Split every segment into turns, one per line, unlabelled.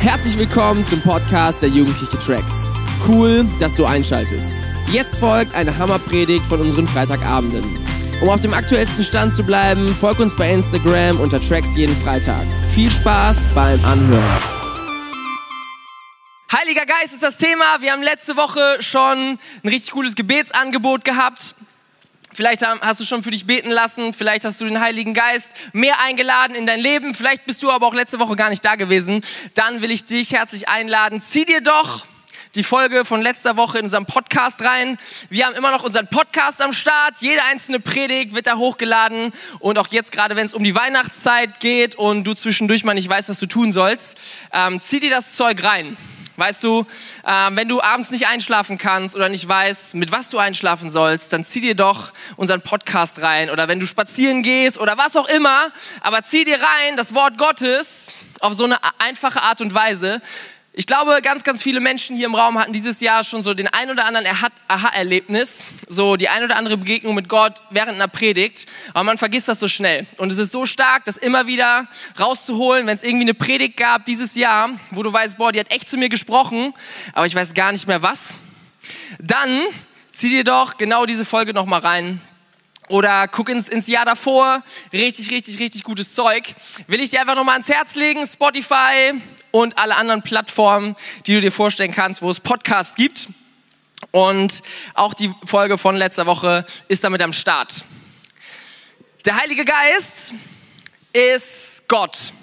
Herzlich willkommen zum Podcast der Jugendliche Tracks. Cool, dass du einschaltest. Jetzt folgt eine Hammerpredigt von unseren Freitagabenden. Um auf dem aktuellsten Stand zu bleiben, folg uns bei Instagram unter Tracks jeden Freitag. Viel Spaß beim Anhören.
Heiliger Geist ist das Thema. Wir haben letzte Woche schon ein richtig cooles Gebetsangebot gehabt. Vielleicht hast du schon für dich beten lassen, vielleicht hast du den Heiligen Geist mehr eingeladen in dein Leben, vielleicht bist du aber auch letzte Woche gar nicht da gewesen. Dann will ich dich herzlich einladen, zieh dir doch die Folge von letzter Woche in unserem Podcast rein. Wir haben immer noch unseren Podcast am Start, jede einzelne Predigt wird da hochgeladen und auch jetzt gerade, wenn es um die Weihnachtszeit geht und du zwischendurch mal nicht weißt, was du tun sollst, zieh dir das Zeug rein. Weißt du, wenn du abends nicht einschlafen kannst oder nicht weißt, mit was du einschlafen sollst, dann zieh dir doch unseren Podcast rein. Oder wenn du spazieren gehst oder was auch immer, aber zieh dir rein das Wort Gottes auf so eine einfache Art und Weise. Ich glaube, ganz, ganz viele Menschen hier im Raum hatten dieses Jahr schon so den ein oder anderen Aha-Erlebnis, so die ein oder andere Begegnung mit Gott während einer Predigt, aber man vergisst das so schnell. Und es ist so stark, das immer wieder rauszuholen, wenn es irgendwie eine Predigt gab dieses Jahr, wo du weißt, boah, die hat echt zu mir gesprochen, aber ich weiß gar nicht mehr was. Dann zieh dir doch genau diese Folge nochmal rein. Oder guck ins Jahr davor, richtig gutes Zeug. Will ich dir einfach nochmal ans Herz legen, Spotify und alle anderen Plattformen, die du dir vorstellen kannst, wo es Podcasts gibt. Und auch die Folge von letzter Woche ist damit am Start. Der Heilige Geist ist Gott.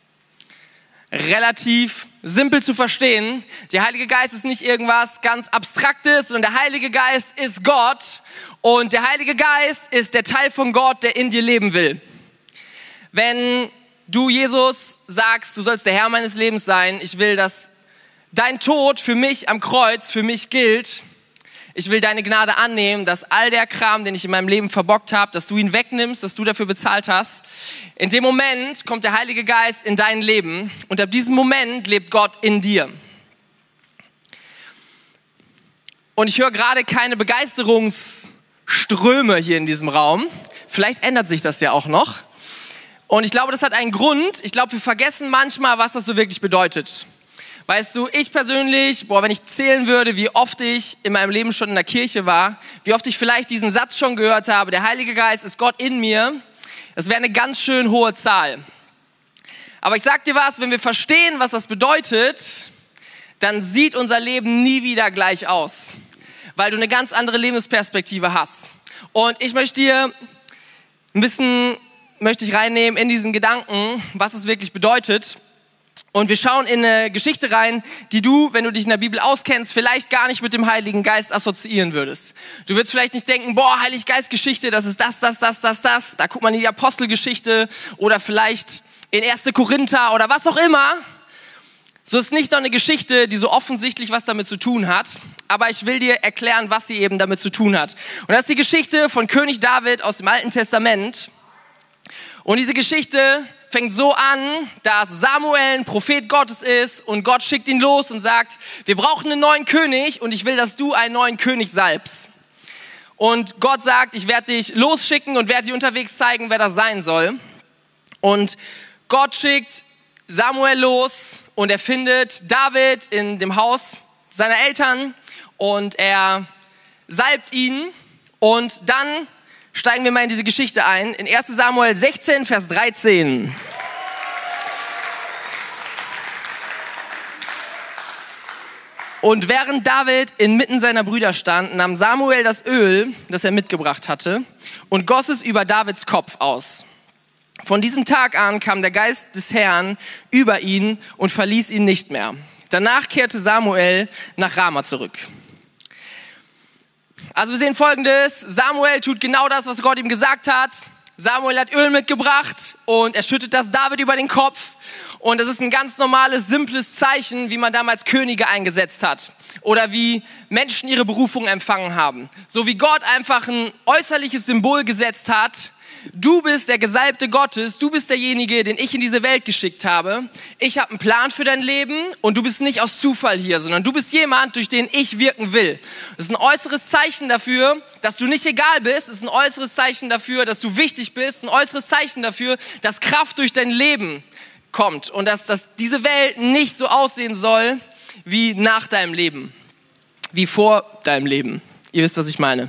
Relativ simpel zu verstehen. Der Heilige Geist ist nicht irgendwas ganz Abstraktes, sondern der Heilige Geist ist Gott. Und der Heilige Geist ist der Teil von Gott, der in dir leben will. Wenn du Jesus sagst, du sollst der Herr meines Lebens sein, ich will, dass dein Tod für mich am Kreuz, für mich gilt. Ich will deine Gnade annehmen, dass all der Kram, den ich in meinem Leben verbockt habe, dass du ihn wegnimmst, dass du dafür bezahlt hast. In dem Moment kommt der Heilige Geist in dein Leben und ab diesem Moment lebt Gott in dir. Und ich höre gerade keine Begeisterungsströme hier in diesem Raum. Vielleicht ändert sich das ja auch noch. Und ich glaube, das hat einen Grund. Ich glaube, wir vergessen manchmal, was das so wirklich bedeutet. Weißt du, ich persönlich, wenn ich zählen würde, wie oft ich in meinem Leben schon in der Kirche war, wie oft ich vielleicht diesen Satz schon gehört habe, der Heilige Geist ist Gott in mir, das wäre eine ganz schön hohe Zahl. Aber ich sag dir was, wenn wir verstehen, was das bedeutet, dann sieht unser Leben nie wieder gleich aus, weil du eine ganz andere Lebensperspektive hast. Und ich möchte ich reinnehmen in diesen Gedanken, was es wirklich bedeutet. Und wir schauen in eine Geschichte rein, die du, wenn du dich in der Bibel auskennst, vielleicht gar nicht mit dem Heiligen Geist assoziieren würdest. Du würdest vielleicht nicht denken, Heilige Geist Geschichte, das ist das. Da guckt man in die Apostelgeschichte oder vielleicht in 1. Korinther oder was auch immer. So ist nicht so eine Geschichte, die so offensichtlich was damit zu tun hat. Aber ich will dir erklären, was sie eben damit zu tun hat. Und das ist die Geschichte von König David aus dem Alten Testament. Und diese Geschichte fängt so an, dass Samuel ein Prophet Gottes ist und Gott schickt ihn los und sagt, wir brauchen einen neuen König und ich will, dass du einen neuen König salbst. Und Gott sagt, ich werde dich losschicken und werde dir unterwegs zeigen, wer das sein soll. Und Gott schickt Samuel los und er findet David in dem Haus seiner Eltern und er salbt ihn und dann steigen wir mal in diese Geschichte ein. In 1. Samuel 16, Vers 13. Und während David inmitten seiner Brüder stand, nahm Samuel das Öl, das er mitgebracht hatte, und goss es über Davids Kopf aus. Von diesem Tag an kam der Geist des Herrn über ihn und verließ ihn nicht mehr. Danach kehrte Samuel nach Rama zurück. Also wir sehen Folgendes, Samuel tut genau das, was Gott ihm gesagt hat. Samuel hat Öl mitgebracht und er schüttet das David über den Kopf. Und das ist ein ganz normales, simples Zeichen, wie man damals Könige eingesetzt hat. Oder wie Menschen ihre Berufung empfangen haben. So wie Gott einfach ein äußerliches Symbol gesetzt hat. Du bist der Gesalbte Gottes, du bist derjenige, den ich in diese Welt geschickt habe. Ich habe einen Plan für dein Leben und du bist nicht aus Zufall hier, sondern du bist jemand, durch den ich wirken will. Das ist ein äußeres Zeichen dafür, dass du nicht egal bist. Das ist ein äußeres Zeichen dafür, dass du wichtig bist. Ein äußeres Zeichen dafür, dass Kraft durch dein Leben kommt und dass diese Welt nicht so aussehen soll wie nach deinem Leben, wie vor deinem Leben. Ihr wisst, was ich meine.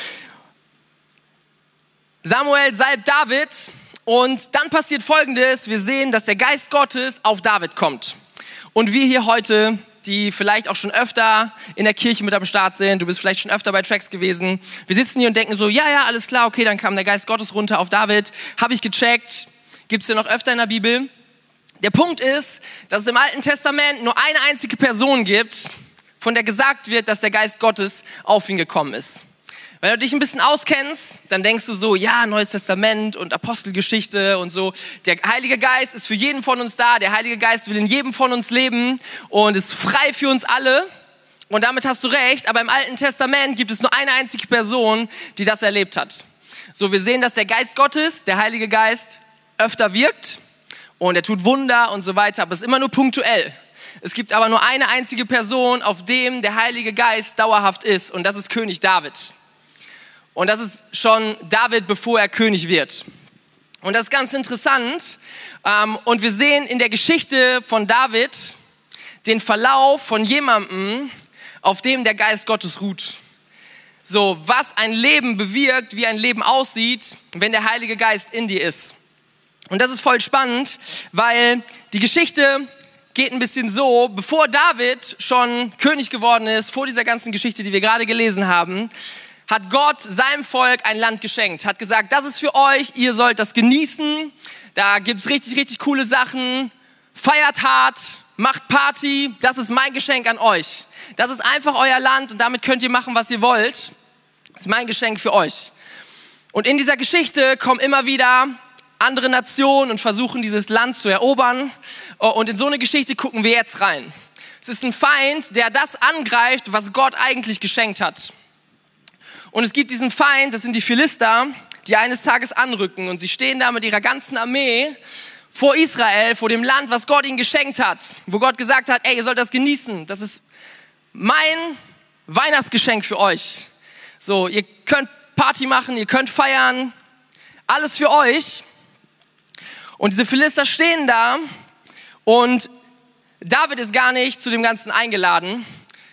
Samuel salbt David und dann passiert Folgendes. Wir sehen, dass der Geist Gottes auf David kommt. Und wir hier heute, die vielleicht auch schon öfter in der Kirche mit am Start sind, du bist vielleicht schon öfter bei Tracks gewesen, wir sitzen hier und denken so, ja, alles klar, okay, dann kam der Geist Gottes runter auf David, habe ich gecheckt, gibt es ja noch öfter in der Bibel. Der Punkt ist, dass es im Alten Testament nur eine einzige Person gibt, von der gesagt wird, dass der Geist Gottes auf ihn gekommen ist. Wenn du dich ein bisschen auskennst, dann denkst du so, ja, Neues Testament und Apostelgeschichte und so. Der Heilige Geist ist für jeden von uns da. Der Heilige Geist will in jedem von uns leben und ist frei für uns alle. Und damit hast du recht, aber im Alten Testament gibt es nur eine einzige Person, die das erlebt hat. So, wir sehen, dass der Geist Gottes, der Heilige Geist, öfter wirkt und er tut Wunder und so weiter, aber es ist immer nur punktuell. Es gibt aber nur eine einzige Person, auf dem der Heilige Geist dauerhaft ist und das ist König David. Und das ist schon David, bevor er König wird. Und das ist ganz interessant. Und wir sehen in der Geschichte von David den Verlauf von jemandem, auf dem der Geist Gottes ruht. So, was ein Leben bewirkt, wie ein Leben aussieht, wenn der Heilige Geist in dir ist. Und das ist voll spannend, weil die Geschichte geht ein bisschen so, bevor David schon König geworden ist, vor dieser ganzen Geschichte, die wir gerade gelesen haben, hat Gott seinem Volk ein Land geschenkt, hat gesagt, das ist für euch, ihr sollt das genießen, da gibt's richtig, richtig coole Sachen, feiert hart, macht Party, das ist mein Geschenk an euch. Das ist einfach euer Land und damit könnt ihr machen, was ihr wollt. Das ist mein Geschenk für euch. Und in dieser Geschichte kommen immer wieder andere Nationen und versuchen, dieses Land zu erobern. Und in so eine Geschichte gucken wir jetzt rein. Es ist ein Feind, der das angreift, was Gott eigentlich geschenkt hat. Und es gibt diesen Feind, das sind die Philister, die eines Tages anrücken. Und sie stehen da mit ihrer ganzen Armee vor Israel, vor dem Land, was Gott ihnen geschenkt hat. Wo Gott gesagt hat, ey, ihr sollt das genießen. Das ist mein Weihnachtsgeschenk für euch. So, ihr könnt Party machen, ihr könnt feiern. Alles für euch. Und diese Philister stehen da und David ist gar nicht zu dem Ganzen eingeladen,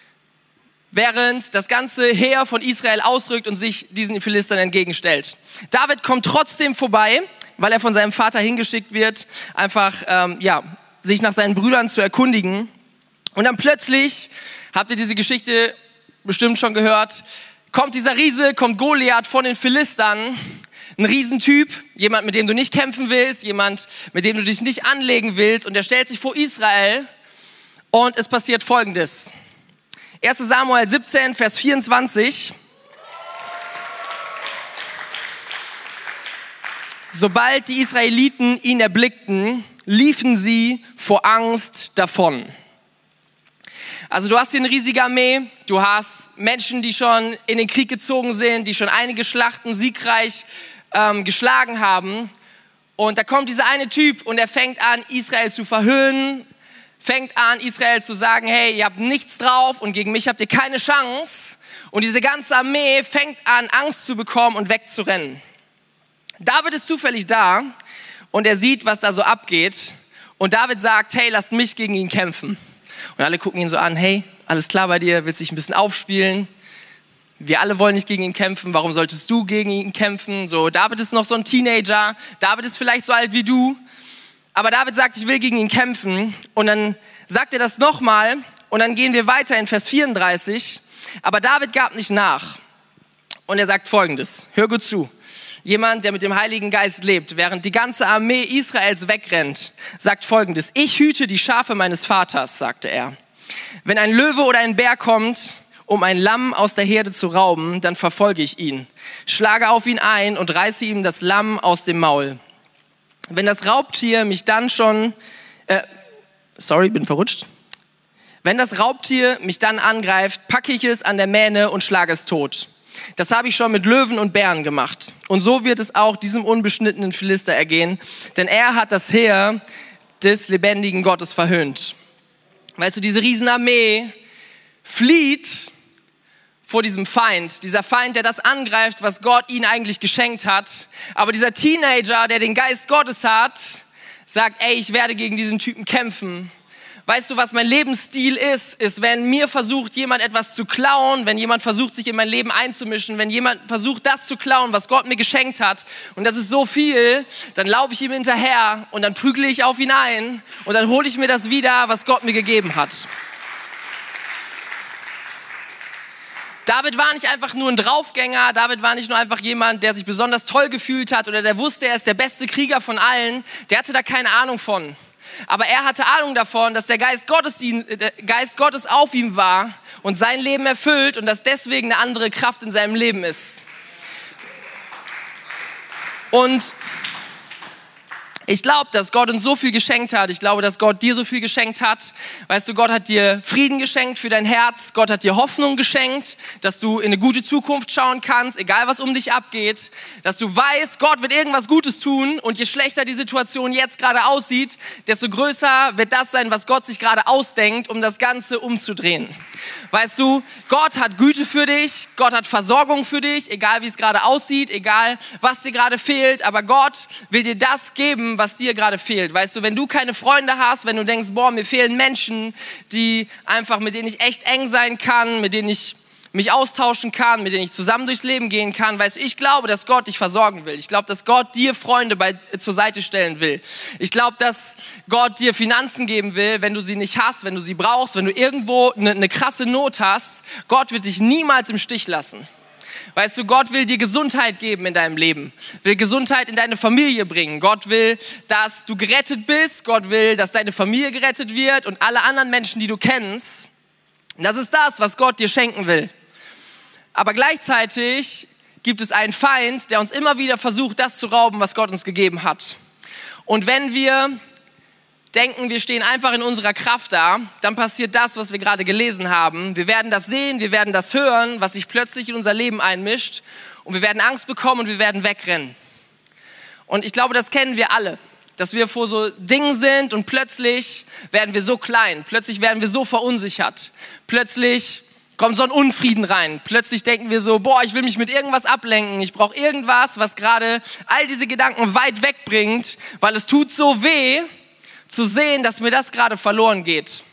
während das ganze Heer von Israel ausrückt und sich diesen Philistern entgegenstellt. David kommt trotzdem vorbei, weil er von seinem Vater hingeschickt wird, einfach sich nach seinen Brüdern zu erkundigen. Und dann plötzlich, habt ihr diese Geschichte bestimmt schon gehört, kommt dieser Riese, kommt Goliath von den Philistern, ein Riesentyp, jemand, mit dem du nicht kämpfen willst, jemand, mit dem du dich nicht anlegen willst, und der stellt sich vor Israel und es passiert Folgendes. 1. Samuel 17, Vers 24. Sobald die Israeliten ihn erblickten, liefen sie vor Angst davon. Also du hast hier eine riesige Armee, du hast Menschen, die schon in den Krieg gezogen sind, die schon einige Schlachten siegreich geschlagen haben. Und da kommt dieser eine Typ und er fängt an, Israel zu verhöhnen, fängt an, Israel zu sagen, hey, ihr habt nichts drauf und gegen mich habt ihr keine Chance. Und diese ganze Armee fängt an, Angst zu bekommen und wegzurennen. David ist zufällig da und er sieht, was da so abgeht. Und David sagt, hey, lasst mich gegen ihn kämpfen. Und alle gucken ihn so an, hey, alles klar bei dir, willst dich ein bisschen aufspielen? Wir alle wollen nicht gegen ihn kämpfen, warum solltest du gegen ihn kämpfen? So, David ist noch so ein Teenager, David ist vielleicht so alt wie du, aber David sagt, ich will gegen ihn kämpfen. Und dann sagt er das nochmal und dann gehen wir weiter in Vers 34. Aber David gab nicht nach und er sagt Folgendes, hör gut zu. Jemand, der mit dem Heiligen Geist lebt, während die ganze Armee Israels wegrennt, sagt Folgendes, ich hüte die Schafe meines Vaters, sagte er. Wenn ein Löwe oder ein Bär kommt, um ein Lamm aus der Herde zu rauben, dann verfolge ich ihn, schlage auf ihn ein und reiße ihm das Lamm aus dem Maul. Wenn das Raubtier mich dann Wenn das Raubtier mich dann angreift, packe ich es an der Mähne und schlage es tot. Das habe ich schon mit Löwen und Bären gemacht. Und so wird es auch diesem unbeschnittenen Philister ergehen, denn er hat das Heer des lebendigen Gottes verhöhnt. Weißt du, diese Riesenarmee flieht vor diesem Feind. Dieser Feind, der das angreift, was Gott ihnen eigentlich geschenkt hat. Aber dieser Teenager, der den Geist Gottes hat, sagt, ey, ich werde gegen diesen Typen kämpfen. Weißt du, was mein Lebensstil ist, wenn mir versucht, jemand etwas zu klauen, wenn jemand versucht, sich in mein Leben einzumischen, wenn jemand versucht, das zu klauen, was Gott mir geschenkt hat, und das ist so viel, dann laufe ich ihm hinterher und dann prügle ich auf ihn ein und dann hole ich mir das wieder, was Gott mir gegeben hat. David war nicht einfach nur ein Draufgänger, David war nicht nur einfach jemand, der sich besonders toll gefühlt hat oder der wusste, er ist der beste Krieger von allen, der hatte da keine Ahnung von. Aber er hatte Ahnung davon, dass der Geist Gottes auf ihm war und sein Leben erfüllt und dass deswegen eine andere Kraft in seinem Leben ist. Und ich glaube, dass Gott uns so viel geschenkt hat. Ich glaube, dass Gott dir so viel geschenkt hat. Weißt du, Gott hat dir Frieden geschenkt für dein Herz. Gott hat dir Hoffnung geschenkt, dass du in eine gute Zukunft schauen kannst, egal was um dich abgeht. Dass du weißt, Gott wird irgendwas Gutes tun und je schlechter die Situation jetzt gerade aussieht, desto größer wird das sein, was Gott sich gerade ausdenkt, um das Ganze umzudrehen. Weißt du, Gott hat Güte für dich, Gott hat Versorgung für dich, egal wie es gerade aussieht, egal was dir gerade fehlt, aber Gott will dir das geben, was dir gerade fehlt. Weißt du, wenn du keine Freunde hast, wenn du denkst, boah, mir fehlen Menschen, mit denen ich echt eng sein kann, mit denen ich mich austauschen kann, mit denen ich zusammen durchs Leben gehen kann. Weißt du, ich glaube, dass Gott dich versorgen will. Ich glaube, dass Gott dir Freunde zur Seite stellen will. Ich glaube, dass Gott dir Finanzen geben will, wenn du sie nicht hast, wenn du sie brauchst, wenn du irgendwo eine krasse Not hast. Gott wird dich niemals im Stich lassen. Weißt du, Gott will dir Gesundheit geben in deinem Leben, will Gesundheit in deine Familie bringen. Gott will, dass du gerettet bist. Gott will, dass deine Familie gerettet wird und alle anderen Menschen, die du kennst. Das ist das, was Gott dir schenken will. Aber gleichzeitig gibt es einen Feind, der uns immer wieder versucht, das zu rauben, was Gott uns gegeben hat. Und wenn wir denken, wir stehen einfach in unserer Kraft da, dann passiert das, was wir gerade gelesen haben. Wir werden das sehen, wir werden das hören, was sich plötzlich in unser Leben einmischt. Und wir werden Angst bekommen und wir werden wegrennen. Und ich glaube, das kennen wir alle. Dass wir vor so Dingen sind und plötzlich werden wir so klein. Plötzlich werden wir so verunsichert. Plötzlich kommt so ein Unfrieden rein. Plötzlich denken wir so, boah, ich will mich mit irgendwas ablenken. Ich brauche irgendwas, was gerade all diese Gedanken weit wegbringt, weil es tut so weh, zu sehen, dass mir das gerade verloren geht.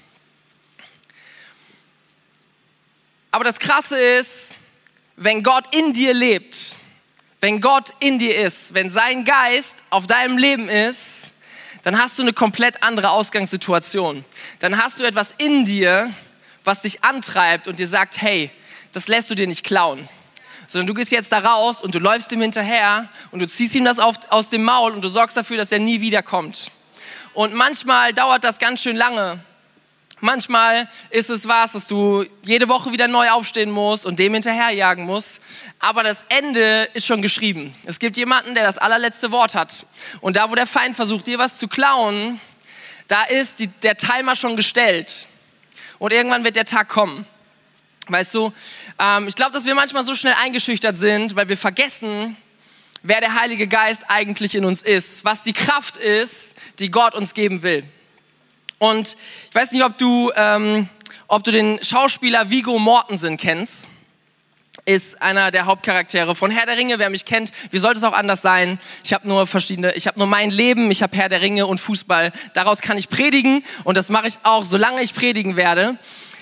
Aber das Krasse ist, wenn Gott in dir lebt, wenn Gott in dir ist, wenn sein Geist auf deinem Leben ist, dann hast du eine komplett andere Ausgangssituation. Dann hast du etwas in dir, was dich antreibt und dir sagt, hey, das lässt du dir nicht klauen. Sondern du gehst jetzt da raus und du läufst ihm hinterher und du ziehst ihm das aus dem Maul und du sorgst dafür, dass er nie wiederkommt. Und manchmal dauert das ganz schön lange. Manchmal ist es was, dass du jede Woche wieder neu aufstehen musst und dem hinterherjagen musst. Aber das Ende ist schon geschrieben. Es gibt jemanden, der das allerletzte Wort hat. Und da, wo der Feind versucht, dir was zu klauen, da ist der Timer schon gestellt. Und irgendwann wird der Tag kommen. Weißt du, ich glaube, dass wir manchmal so schnell eingeschüchtert sind, weil wir vergessen, wer der Heilige Geist eigentlich in uns ist. Was die Kraft ist, die Gott uns geben will. Und ich weiß nicht, ob du den Schauspieler Viggo Mortensen kennst. Ist einer der Hauptcharaktere von Herr der Ringe. Wer mich kennt, wie sollte es auch anders sein? Ich habe nur mein Leben, ich habe Herr der Ringe und Fußball. Daraus kann ich predigen und das mache ich auch, solange ich predigen werde.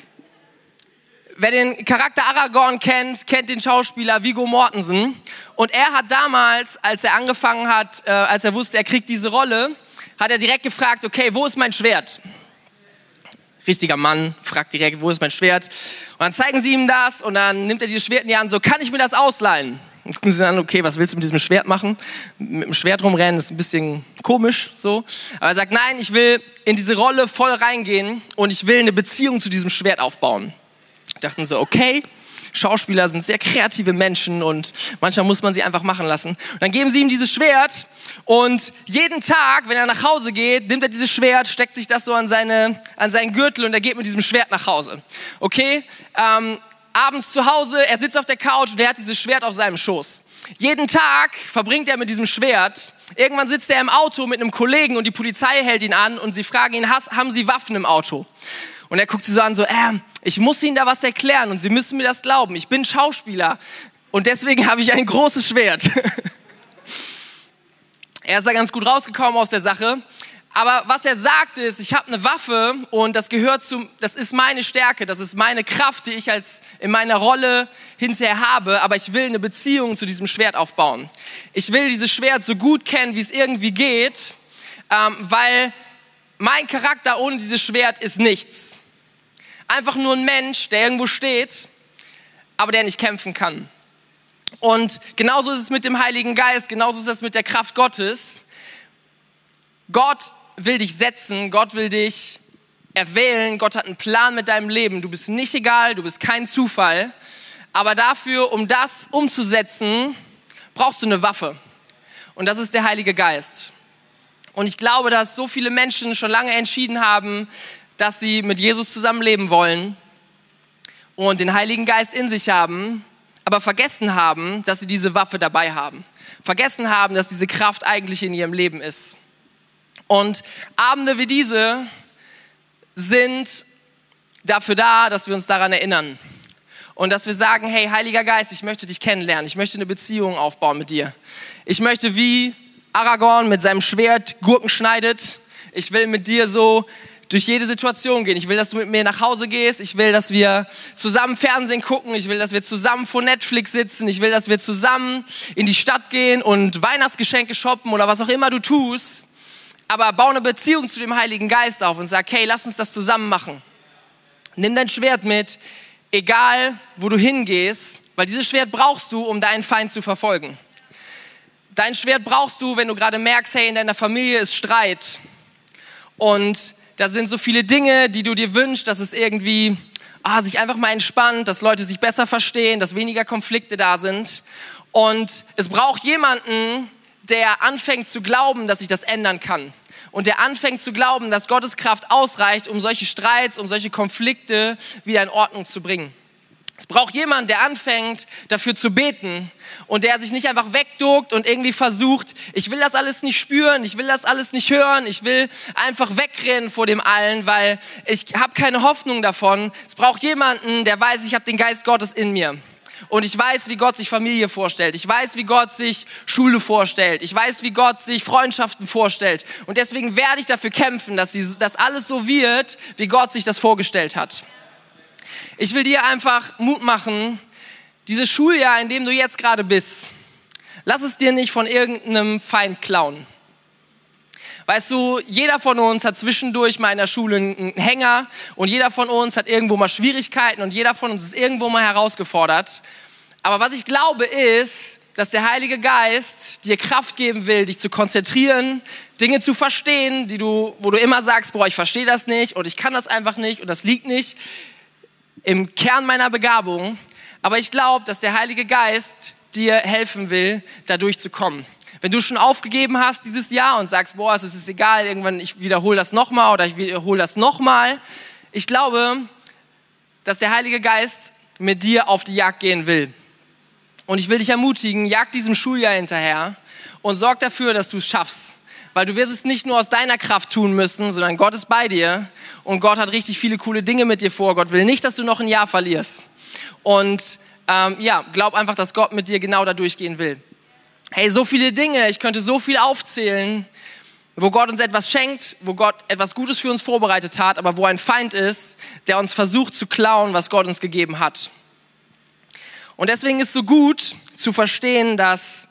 Wer den Charakter Aragorn kennt den Schauspieler Viggo Mortensen. Und er hat damals, als er angefangen hat, als er wusste, er kriegt diese Rolle, hat er direkt gefragt, okay, wo ist mein Schwert? Richtiger Mann, fragt direkt, wo ist mein Schwert? Und dann zeigen sie ihm das und dann nimmt er dieses Schwert in die Hand, so, kann ich mir das ausleihen? Dann gucken sie dann, okay, was willst du mit diesem Schwert machen? Mit dem Schwert rumrennen, ist ein bisschen komisch, so. Aber er sagt, nein, ich will in diese Rolle voll reingehen und ich will eine Beziehung zu diesem Schwert aufbauen. Ich dachte so, okay, Schauspieler sind sehr kreative Menschen und manchmal muss man sie einfach machen lassen. Und dann geben sie ihm dieses Schwert und jeden Tag, wenn er nach Hause geht, nimmt er dieses Schwert, steckt sich das so an seinen Gürtel und er geht mit diesem Schwert nach Hause. Okay, abends zu Hause, er sitzt auf der Couch und er hat dieses Schwert auf seinem Schoß. Jeden Tag verbringt er mit diesem Schwert. Irgendwann sitzt er im Auto mit einem Kollegen und die Polizei hält ihn an und sie fragen ihn, haben Sie Waffen im Auto? Und er guckt sie so an, so, ich muss Ihnen da was erklären und Sie müssen mir das glauben. Ich bin Schauspieler und deswegen habe ich ein großes Schwert. Er ist da ganz gut rausgekommen aus der Sache, Aber was er sagt ist, ich habe eine Waffe und das ist meine Stärke, das ist meine Kraft, die ich in meiner Rolle hinterher habe, aber ich will eine Beziehung zu diesem Schwert aufbauen. Ich will dieses Schwert so gut kennen, wie es irgendwie geht, weil mein Charakter ohne dieses Schwert ist nichts. Einfach nur ein Mensch, der irgendwo steht, aber der nicht kämpfen kann. Und genauso ist es mit dem Heiligen Geist, genauso ist es mit der Kraft Gottes. Gott will dich setzen, Gott will dich erwählen, Gott hat einen Plan mit deinem Leben. Du bist nicht egal, du bist kein Zufall. Aber dafür, um das umzusetzen, brauchst du eine Waffe. Und das ist der Heilige Geist. Und ich glaube, dass so viele Menschen schon lange entschieden haben, dass sie mit Jesus zusammenleben wollen und den Heiligen Geist in sich haben, aber vergessen haben, dass sie diese Waffe dabei haben. Vergessen haben, dass diese Kraft eigentlich in ihrem Leben ist. Und Abende wie diese sind dafür da, dass wir uns daran erinnern. Und dass wir sagen, hey, Heiliger Geist, ich möchte dich kennenlernen. Ich möchte eine Beziehung aufbauen mit dir. Ich möchte wie Aragorn mit seinem Schwert Gurken schneidet. Ich will mit dir so durch jede Situation gehen. Ich will, dass du mit mir nach Hause gehst. Ich will, dass wir zusammen Fernsehen gucken. Ich will, dass wir zusammen vor Netflix sitzen. Ich will, dass wir zusammen in die Stadt gehen und Weihnachtsgeschenke shoppen oder was auch immer du tust. Aber bau eine Beziehung zu dem Heiligen Geist auf und sag, hey, lass uns das zusammen machen. Nimm dein Schwert mit, egal wo du hingehst, weil dieses Schwert brauchst du, um deinen Feind zu verfolgen. Dein Schwert brauchst du, wenn du gerade merkst, hey, in deiner Familie ist Streit und da sind so viele Dinge, die du dir wünschst, dass es irgendwie sich einfach mal entspannt, dass Leute sich besser verstehen, dass weniger Konflikte da sind. Und es braucht jemanden, der anfängt zu glauben, dass sich das ändern kann. Und der anfängt zu glauben, dass Gottes Kraft ausreicht, um solche Streits, um solche Konflikte wieder in Ordnung zu bringen. Es braucht jemanden, der anfängt, dafür zu beten und der sich nicht einfach wegduckt und irgendwie versucht, ich will das alles nicht spüren, ich will das alles nicht hören, ich will einfach wegrennen vor dem allen, weil ich habe keine Hoffnung davon. Es braucht jemanden, der weiß, ich habe den Geist Gottes in mir. Und ich weiß, wie Gott sich Familie vorstellt. Ich weiß, wie Gott sich Schule vorstellt. Ich weiß, wie Gott sich Freundschaften vorstellt. Und deswegen werde ich dafür kämpfen, dass das alles so wird, wie Gott sich das vorgestellt hat. Ich will dir einfach Mut machen, dieses Schuljahr, in dem du jetzt gerade bist, lass es dir nicht von irgendeinem Feind klauen. Weißt du, jeder von uns hat zwischendurch mal in der Schule einen Hänger und jeder von uns hat irgendwo mal Schwierigkeiten und jeder von uns ist irgendwo mal herausgefordert. Aber was ich glaube ist, dass der Heilige Geist dir Kraft geben will, dich zu konzentrieren, Dinge zu verstehen, wo du immer sagst, boah, ich verstehe das nicht und ich kann das einfach nicht und das liegt nicht im Kern meiner Begabung. Aber ich glaube, dass der Heilige Geist dir helfen will, da durchzukommen. Wenn du schon aufgegeben hast dieses Jahr und sagst, boah, es ist egal, irgendwann ich wiederhole das nochmal oder ich wiederhole das nochmal. Ich glaube, dass der Heilige Geist mit dir auf die Jagd gehen will. Und ich will dich ermutigen, jag diesem Schuljahr hinterher und sorg dafür, dass du es schaffst. Weil du wirst es nicht nur aus deiner Kraft tun müssen, sondern Gott ist bei dir und Gott hat richtig viele coole Dinge mit dir vor. Gott will nicht, dass du noch ein Jahr verlierst. Und glaub einfach, dass Gott mit dir genau da durchgehen will. Hey, so viele Dinge, ich könnte so viel aufzählen, wo Gott uns etwas schenkt, wo Gott etwas Gutes für uns vorbereitet hat, aber wo ein Feind ist, der uns versucht zu klauen, was Gott uns gegeben hat. Und deswegen ist es so gut zu verstehen, dass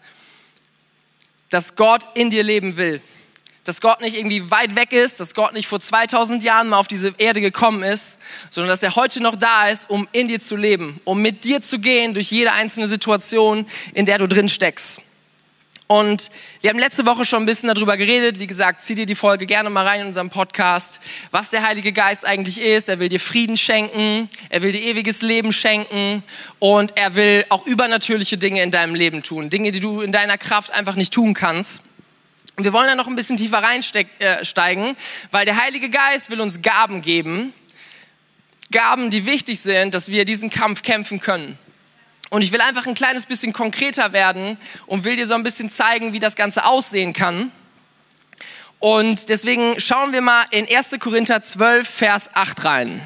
Gott in dir leben will. Dass Gott nicht irgendwie weit weg ist, dass Gott nicht vor 2000 Jahren mal auf diese Erde gekommen ist, sondern dass er heute noch da ist, um in dir zu leben, um mit dir zu gehen durch jede einzelne Situation, in der du drin steckst. Und wir haben letzte Woche schon ein bisschen darüber geredet. Wie gesagt, zieh dir die Folge gerne mal rein in unserem Podcast, was der Heilige Geist eigentlich ist. Er will dir Frieden schenken, er will dir ewiges Leben schenken und er will auch übernatürliche Dinge in deinem Leben tun. Dinge, die du in deiner Kraft einfach nicht tun kannst. Und wir wollen da noch ein bisschen tiefer reinsteigen, weil der Heilige Geist will uns Gaben geben. Gaben, die wichtig sind, dass wir diesen Kampf kämpfen können. Und ich will einfach ein kleines bisschen konkreter werden und will dir so ein bisschen zeigen, wie das Ganze aussehen kann. Und deswegen schauen wir mal in 1. Korinther 12, Vers 8 rein.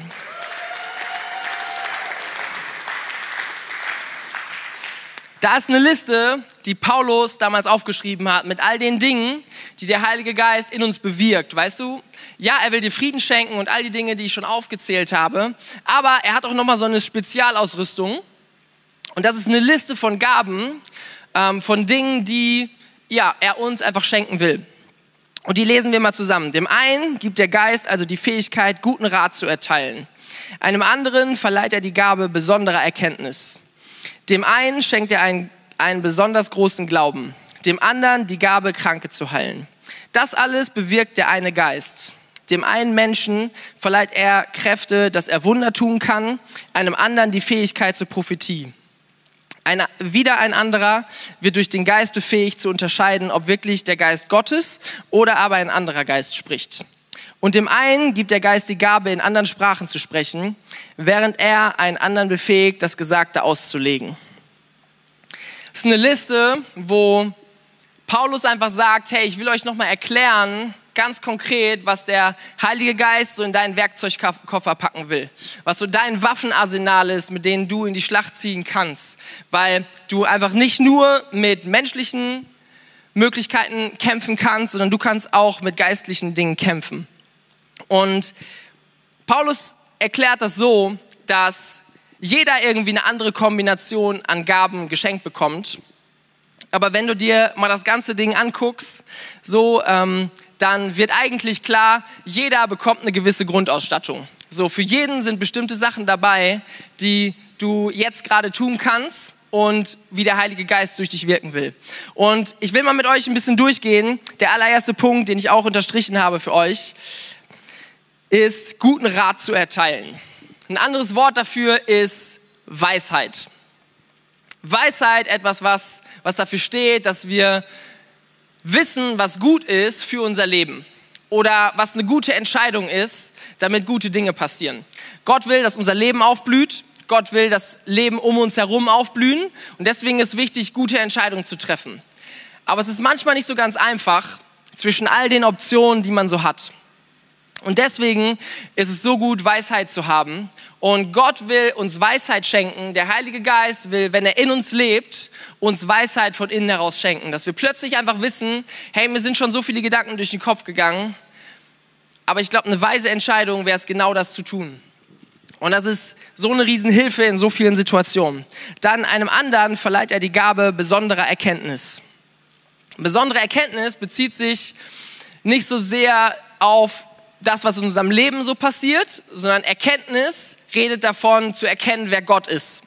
Da ist eine Liste, die Paulus damals aufgeschrieben hat, mit all den Dingen, die der Heilige Geist in uns bewirkt. Weißt du, ja, er will dir Frieden schenken und all die Dinge, die ich schon aufgezählt habe. Aber er hat auch nochmal so eine Spezialausrüstung. Und das ist eine Liste von Gaben, von Dingen, die er uns einfach schenken will. Und die lesen wir mal zusammen. Dem einen gibt der Geist also die Fähigkeit, guten Rat zu erteilen. Einem anderen verleiht er die Gabe besonderer Erkenntnis. Dem einen schenkt er einen besonders großen Glauben. Dem anderen die Gabe, Kranke zu heilen. Das alles bewirkt der eine Geist. Dem einen Menschen verleiht er Kräfte, dass er Wunder tun kann. Einem anderen die Fähigkeit zur Prophetie. Wieder ein anderer wird durch den Geist befähigt zu unterscheiden, ob wirklich der Geist Gottes oder aber ein anderer Geist spricht. Und dem einen gibt der Geist die Gabe, in anderen Sprachen zu sprechen, während er einen anderen befähigt, das Gesagte auszulegen. Das ist eine Liste, wo Paulus einfach sagt, hey, ich will euch nochmal erklären, ganz konkret, was der Heilige Geist so in deinen Werkzeugkoffer packen will. Was so dein Waffenarsenal ist, mit denen du in die Schlacht ziehen kannst. Weil du einfach nicht nur mit menschlichen Möglichkeiten kämpfen kannst, sondern du kannst auch mit geistlichen Dingen kämpfen. Und Paulus erklärt das so, dass jeder irgendwie eine andere Kombination an Gaben geschenkt bekommt. Aber wenn du dir mal das ganze Ding anguckst, dann wird eigentlich klar, jeder bekommt eine gewisse Grundausstattung. So, für jeden sind bestimmte Sachen dabei, die du jetzt gerade tun kannst und wie der Heilige Geist durch dich wirken will. Und ich will mal mit euch ein bisschen durchgehen. Der allererste Punkt, den ich auch unterstrichen habe für euch, ist, guten Rat zu erteilen. Ein anderes Wort dafür ist Weisheit. Weisheit, etwas, was dafür steht, dass wir wissen, was gut ist für unser Leben oder was eine gute Entscheidung ist, damit gute Dinge passieren. Gott will, dass unser Leben aufblüht. Gott will, dass Leben um uns herum aufblühen. Und deswegen ist wichtig, gute Entscheidungen zu treffen. Aber es ist manchmal nicht so ganz einfach zwischen all den Optionen, die man so hat. Und deswegen ist es so gut, Weisheit zu haben. Und Gott will uns Weisheit schenken. Der Heilige Geist will, wenn er in uns lebt, uns Weisheit von innen heraus schenken. Dass wir plötzlich einfach wissen, hey, mir sind schon so viele Gedanken durch den Kopf gegangen. Aber ich glaube, eine weise Entscheidung wäre es, genau das zu tun. Und das ist so eine Riesenhilfe in so vielen Situationen. Dann einem anderen verleiht er die Gabe besonderer Erkenntnis. Besondere Erkenntnis bezieht sich nicht so sehr auf das, was in unserem Leben so passiert, sondern Erkenntnis redet davon, zu erkennen, wer Gott ist.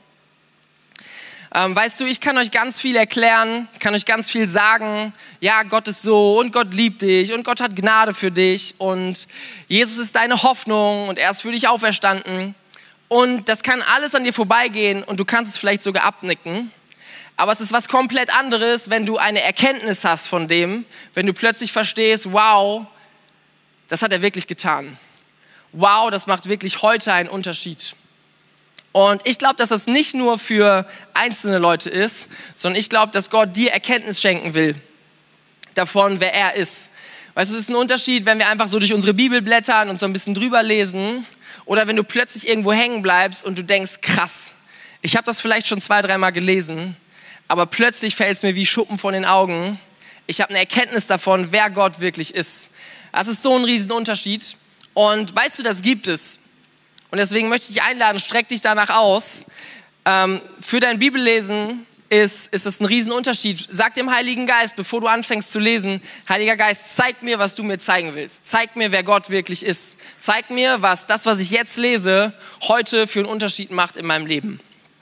Weißt du, ich kann euch ganz viel erklären, kann euch ganz viel sagen, ja, Gott ist so und Gott liebt dich und Gott hat Gnade für dich und Jesus ist deine Hoffnung und er ist für dich auferstanden. Und das kann alles an dir vorbeigehen und du kannst es vielleicht sogar abnicken. Aber es ist was komplett anderes, wenn du eine Erkenntnis hast von dem, wenn du plötzlich verstehst, wow, das hat er wirklich getan. Wow, das macht wirklich heute einen Unterschied. Und ich glaube, dass das nicht nur für einzelne Leute ist, sondern ich glaube, dass Gott dir Erkenntnis schenken will davon, wer er ist. Weißt du, es ist ein Unterschied, wenn wir einfach so durch unsere Bibel blättern und so ein bisschen drüber lesen oder wenn du plötzlich irgendwo hängen bleibst und du denkst, krass, ich habe das vielleicht schon 2-3 Mal gelesen, aber plötzlich fällt es mir wie Schuppen von den Augen. Ich habe eine Erkenntnis davon, wer Gott wirklich ist. Das ist so ein Riesenunterschied. Und weißt du, das gibt es. Und deswegen möchte ich dich einladen, streck dich danach aus. Für dein Bibellesen ist das ein Riesenunterschied. Sag dem Heiligen Geist, bevor du anfängst zu lesen, Heiliger Geist, zeig mir, was du mir zeigen willst. Zeig mir, wer Gott wirklich ist. Zeig mir, was das, was ich jetzt lese, heute für einen Unterschied macht in meinem Leben.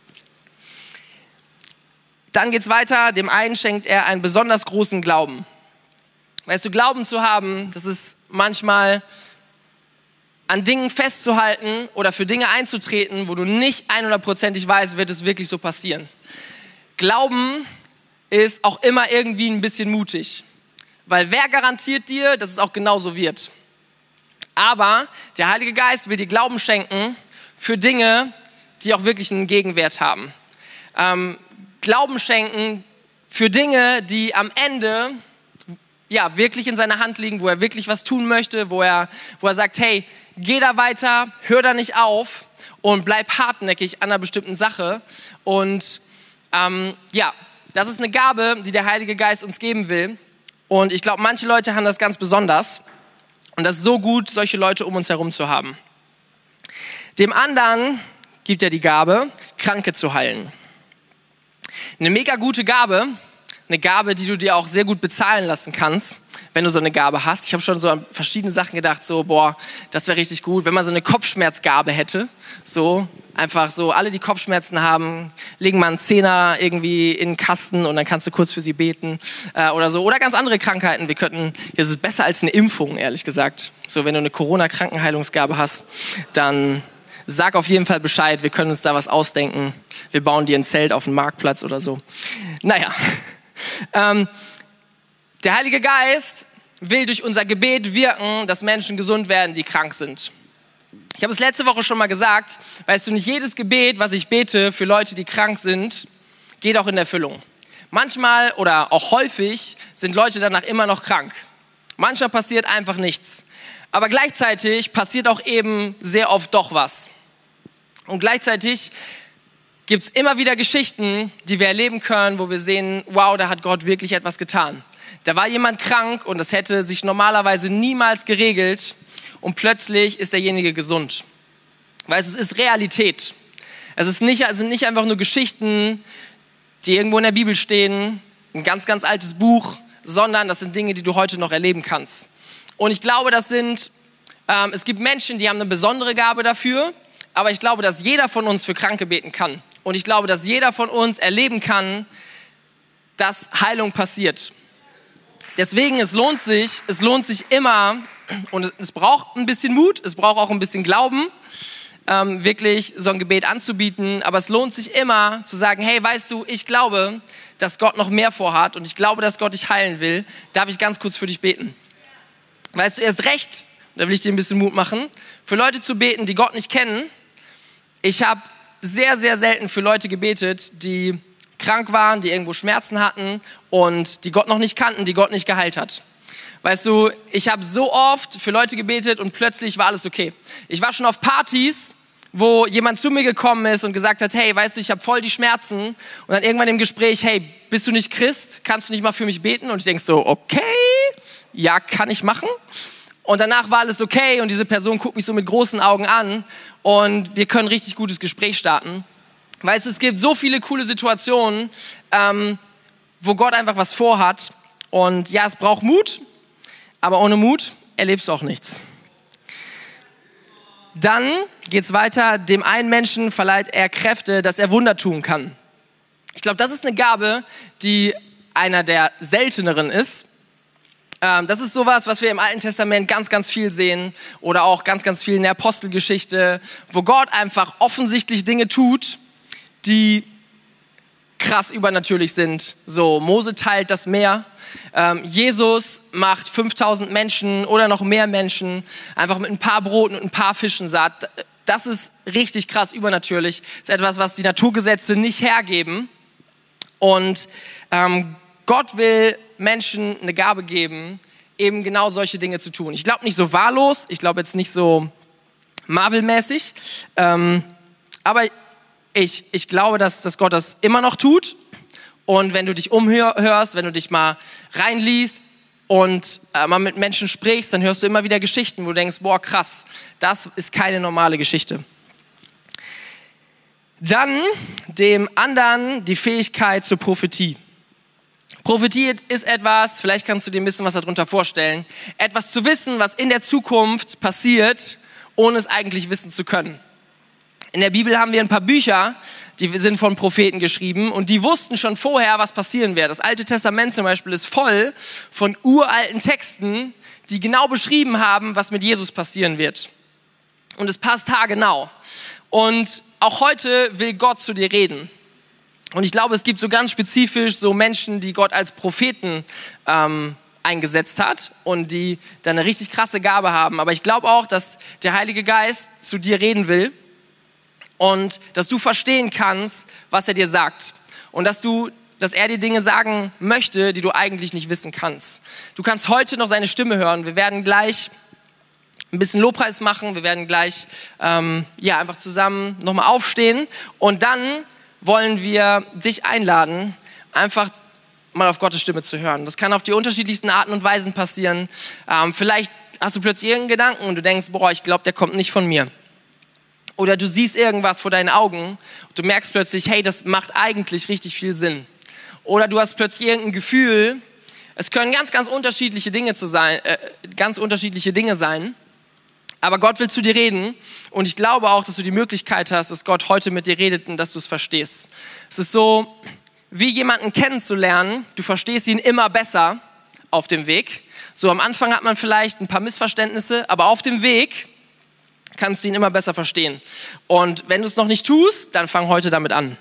Dann geht's weiter. Dem einen schenkt er einen besonders großen Glauben. Weißt du, Glauben zu haben, das ist manchmal an Dingen festzuhalten oder für Dinge einzutreten, wo du nicht 100%ig weißt, wird es wirklich so passieren. Glauben ist auch immer irgendwie ein bisschen mutig, weil wer garantiert dir, dass es auch genauso wird? Aber der Heilige Geist will dir Glauben schenken für Dinge, die auch wirklich einen Gegenwert haben. Glauben schenken für Dinge, die am Ende wirklich in seiner Hand liegen, wo er wirklich was tun möchte, wo er sagt, hey, geh da weiter, hör da nicht auf und bleib hartnäckig an einer bestimmten Sache. Und Ja, das ist eine Gabe, die der Heilige Geist uns geben will. Und ich glaube, manche Leute haben das ganz besonders. Und das ist so gut, solche Leute um uns herum zu haben. Dem anderen gibt er die Gabe, Kranke zu heilen. Eine mega gute Gabe, eine Gabe, die du dir auch sehr gut bezahlen lassen kannst, wenn du so eine Gabe hast. Ich habe schon so an verschiedene Sachen gedacht, so, boah, das wäre richtig gut, wenn man so eine Kopfschmerzgabe hätte. So, einfach so, alle, die Kopfschmerzen haben, legen mal einen Zehner irgendwie in den Kasten und dann kannst du kurz für sie beten oder so. Oder ganz andere Krankheiten. Das ist besser als eine Impfung, ehrlich gesagt. So, wenn du eine Corona-Krankenheilungsgabe hast, dann sag auf jeden Fall Bescheid, wir können uns da was ausdenken. Wir bauen dir ein Zelt auf dem Marktplatz oder so. Naja, der Heilige Geist will durch unser Gebet wirken, dass Menschen gesund werden, die krank sind. Ich habe es letzte Woche schon mal gesagt, weißt du, nicht jedes Gebet, was ich bete für Leute, die krank sind, geht auch in Erfüllung. Manchmal oder auch häufig sind Leute danach immer noch krank. Manchmal passiert einfach nichts. Aber gleichzeitig passiert auch eben sehr oft doch was. Und gleichzeitig gibt es immer wieder Geschichten, die wir erleben können, wo wir sehen, wow, da hat Gott wirklich etwas getan. Da war jemand krank und das hätte sich normalerweise niemals geregelt und plötzlich ist derjenige gesund. Weißt du, es ist Realität. Es sind nicht einfach nur Geschichten, die irgendwo in der Bibel stehen, ein ganz, ganz altes Buch, sondern das sind Dinge, die du heute noch erleben kannst. Und ich glaube, es gibt Menschen, die haben eine besondere Gabe dafür, aber ich glaube, dass jeder von uns für Kranke beten kann. Und ich glaube, dass jeder von uns erleben kann, dass Heilung passiert. Deswegen, es lohnt sich immer, und es braucht ein bisschen Mut, es braucht auch ein bisschen Glauben, wirklich so ein Gebet anzubieten, aber es lohnt sich immer zu sagen, hey, weißt du, ich glaube, dass Gott noch mehr vorhat und ich glaube, dass Gott dich heilen will, darf ich ganz kurz für dich beten? Weißt du, erst recht, da will ich dir ein bisschen Mut machen, für Leute zu beten, die Gott nicht kennen. Ich habe sehr, sehr selten für Leute gebetet, die krank waren, die irgendwo Schmerzen hatten und die Gott noch nicht kannten, die Gott nicht geheilt hat. Weißt du, ich habe so oft für Leute gebetet und plötzlich war alles okay. Ich war schon auf Partys, wo jemand zu mir gekommen ist und gesagt hat, hey, weißt du, ich habe voll die Schmerzen. Und dann irgendwann im Gespräch, hey, bist du nicht Christ? Kannst du nicht mal für mich beten? Und ich denke so, okay, ja, kann ich machen. Und danach war alles okay und diese Person guckt mich so mit großen Augen an und wir können ein richtig gutes Gespräch starten. Weißt du, es gibt so viele coole Situationen, wo Gott einfach was vorhat. Und ja, es braucht Mut, aber ohne Mut erlebst du auch nichts. Dann geht's weiter. Dem einen Menschen verleiht er Kräfte, dass er Wunder tun kann. Ich glaube, das ist eine Gabe, die einer der selteneren ist. Das ist sowas, was wir im Alten Testament ganz, ganz viel sehen oder auch ganz, ganz viel in der Apostelgeschichte, wo Gott einfach offensichtlich Dinge tut, die krass übernatürlich sind. So, Mose teilt das Meer, Jesus macht 5000 Menschen oder noch mehr Menschen einfach mit ein paar Broten und ein paar Fischen satt. Das ist richtig krass übernatürlich. Das ist etwas, was die Naturgesetze nicht hergeben. Und Gott will Menschen eine Gabe geben, eben genau solche Dinge zu tun. Ich glaube nicht so wahllos, ich glaube jetzt nicht so Marvel-mäßig, aber ich glaube, dass Gott das immer noch tut. Und wenn du dich umhörst, wenn du dich mal reinliest und mal mit Menschen sprichst, dann hörst du immer wieder Geschichten, wo du denkst, boah, krass, das ist keine normale Geschichte. Dann dem anderen die Fähigkeit zur Prophetie. Prophetie ist etwas, vielleicht kannst du dir ein bisschen was darunter vorstellen, etwas zu wissen, was in der Zukunft passiert, ohne es eigentlich wissen zu können. In der Bibel haben wir ein paar Bücher, die sind von Propheten geschrieben und die wussten schon vorher, was passieren wird. Das Alte Testament zum Beispiel ist voll von uralten Texten, die genau beschrieben haben, was mit Jesus passieren wird. Und es passt haargenau. Und auch heute will Gott zu dir reden. Und ich glaube, es gibt so ganz spezifisch so Menschen, die Gott als Propheten eingesetzt hat und die dann eine richtig krasse Gabe haben. Aber ich glaube auch, dass der Heilige Geist zu dir reden will und dass du verstehen kannst, was er dir sagt. Und dass er dir Dinge sagen möchte, die du eigentlich nicht wissen kannst. Du kannst heute noch seine Stimme hören. Wir werden gleich ein bisschen Lobpreis machen. Wir werden gleich einfach zusammen nochmal aufstehen und dann wollen wir dich einladen, einfach mal auf Gottes Stimme zu hören. Das kann auf die unterschiedlichsten Arten und Weisen passieren. Vielleicht hast du plötzlich irgendeinen Gedanken und du denkst, ich glaube, der kommt nicht von mir. Oder du siehst irgendwas vor deinen Augen und du merkst plötzlich, hey, das macht eigentlich richtig viel Sinn. Oder du hast plötzlich irgendein Gefühl. Es können ganz, ganz unterschiedliche Dinge sein. Aber Gott will zu dir reden und ich glaube auch, dass du die Möglichkeit hast, dass Gott heute mit dir redet und dass du es verstehst. Es ist so, wie jemanden kennenzulernen. Du verstehst ihn immer besser auf dem Weg. So am Anfang hat man vielleicht ein paar Missverständnisse, aber auf dem Weg kannst du ihn immer besser verstehen. Und wenn du es noch nicht tust, dann fang heute damit an.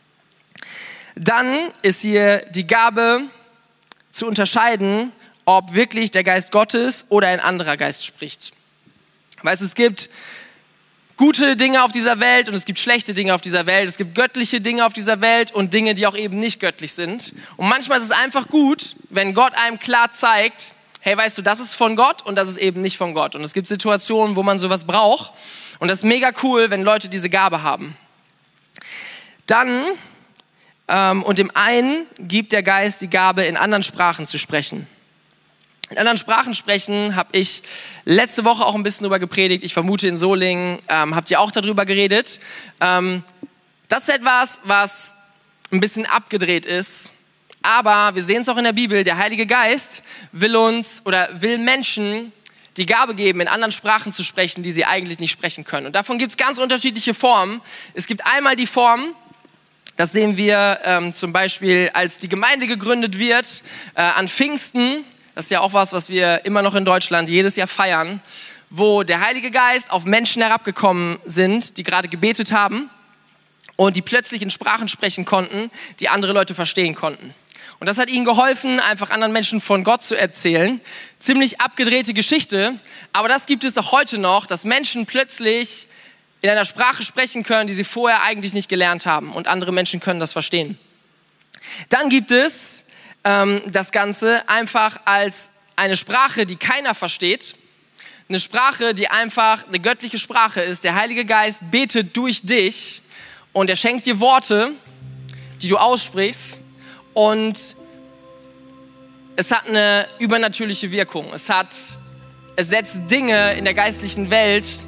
Dann ist hier die Gabe zu unterscheiden, ob wirklich der Geist Gottes oder ein anderer Geist spricht. Weißt du, es gibt gute Dinge auf dieser Welt und es gibt schlechte Dinge auf dieser Welt. Es gibt göttliche Dinge auf dieser Welt und Dinge, die auch eben nicht göttlich sind. Und manchmal ist es einfach gut, wenn Gott einem klar zeigt, hey, weißt du, das ist von Gott und das ist eben nicht von Gott. Und es gibt Situationen, wo man sowas braucht. Und das ist mega cool, wenn Leute diese Gabe haben. Dann, und dem einen gibt der Geist die Gabe, in anderen Sprachen zu sprechen. In anderen Sprachen sprechen habe ich letzte Woche auch ein bisschen drüber gepredigt. Ich vermute in Solingen habt ihr auch darüber geredet. Das ist etwas, was ein bisschen abgedreht ist. Aber wir sehen es auch in der Bibel, der Heilige Geist will Menschen die Gabe geben, in anderen Sprachen zu sprechen, die sie eigentlich nicht sprechen können. Und davon gibt es ganz unterschiedliche Formen. Es gibt einmal die Form, das sehen wir zum Beispiel, als die Gemeinde gegründet wird, an Pfingsten. Das ist ja auch was wir immer noch in Deutschland jedes Jahr feiern, wo der Heilige Geist auf Menschen herabgekommen sind, die gerade gebetet haben und die plötzlich in Sprachen sprechen konnten, die andere Leute verstehen konnten. Und das hat ihnen geholfen, einfach anderen Menschen von Gott zu erzählen. Ziemlich abgedrehte Geschichte, aber das gibt es auch heute noch, dass Menschen plötzlich in einer Sprache sprechen können, die sie vorher eigentlich nicht gelernt haben und andere Menschen können das verstehen. Dann gibt es das Ganze einfach als eine Sprache, die keiner versteht. Eine Sprache, die einfach eine göttliche Sprache ist. Der Heilige Geist betet durch dich und er schenkt dir Worte, die du aussprichst. Und es hat eine übernatürliche Wirkung. Es setzt Dinge in der geistlichen Welt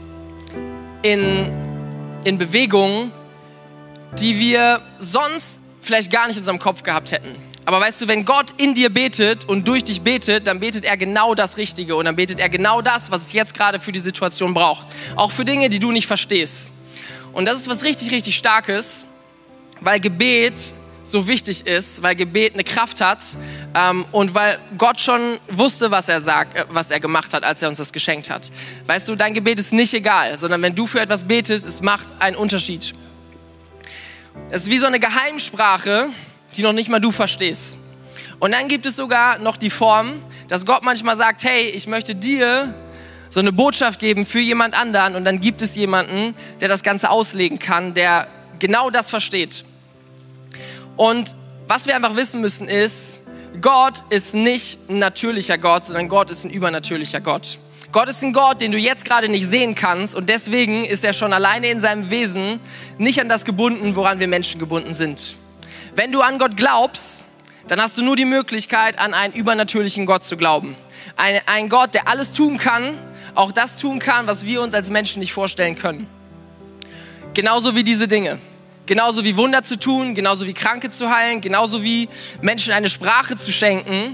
in Bewegung, die wir sonst vielleicht gar nicht in unserem Kopf gehabt hätten. Aber weißt du, wenn Gott in dir betet und durch dich betet, dann betet er genau das Richtige und dann betet er genau das, was es jetzt gerade für die Situation braucht. Auch für Dinge, die du nicht verstehst. Und das ist was richtig, richtig Starkes, weil Gebet so wichtig ist, weil Gebet eine Kraft hat und weil Gott schon wusste, was er gemacht hat, als er uns das geschenkt hat. Weißt du, dein Gebet ist nicht egal, sondern wenn du für etwas betest, es macht einen Unterschied. Es ist wie so eine Geheimsprache, die noch nicht mal du verstehst. Und dann gibt es sogar noch die Form, dass Gott manchmal sagt, hey, ich möchte dir so eine Botschaft geben für jemand anderen und dann gibt es jemanden, der das Ganze auslegen kann, der genau das versteht. Und was wir einfach wissen müssen ist, Gott ist nicht ein natürlicher Gott, sondern Gott ist ein übernatürlicher Gott. Gott ist ein Gott, den du jetzt gerade nicht sehen kannst und deswegen ist er schon alleine in seinem Wesen nicht an das gebunden, woran wir Menschen gebunden sind. Wenn du an Gott glaubst, dann hast du nur die Möglichkeit, an einen übernatürlichen Gott zu glauben. Ein Gott, der alles tun kann, auch das tun kann, was wir uns als Menschen nicht vorstellen können. Genauso wie diese Dinge. Genauso wie Wunder zu tun, genauso wie Kranke zu heilen, genauso wie Menschen eine Sprache zu schenken,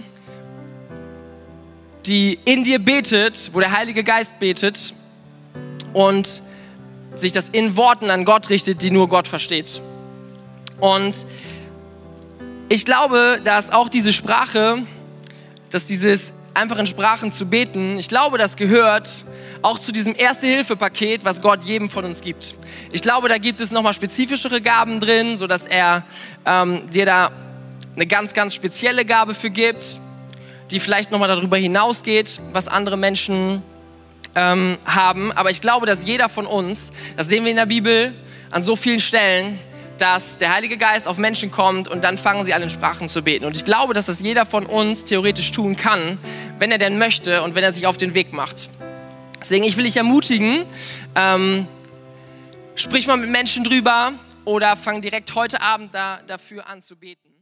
die in dir betet, wo der Heilige Geist betet und sich das in Worten an Gott richtet, die nur Gott versteht. Und ich glaube, dass auch diese Sprache, dass dieses einfach in Sprachen zu beten, ich glaube, das gehört auch zu diesem Erste-Hilfe-Paket, was Gott jedem von uns gibt. Ich glaube, da gibt es nochmal spezifischere Gaben drin, sodass er dir da eine ganz, ganz spezielle Gabe für gibt, die vielleicht nochmal darüber hinausgeht, was andere Menschen haben. Aber ich glaube, dass jeder von uns, das sehen wir in der Bibel an so vielen Stellen, dass der Heilige Geist auf Menschen kommt und dann fangen sie an in Sprachen zu beten. Und ich glaube, dass das jeder von uns theoretisch tun kann, wenn er denn möchte und wenn er sich auf den Weg macht. Deswegen, ich will dich ermutigen, sprich mal mit Menschen drüber oder fang direkt heute Abend dafür an zu beten.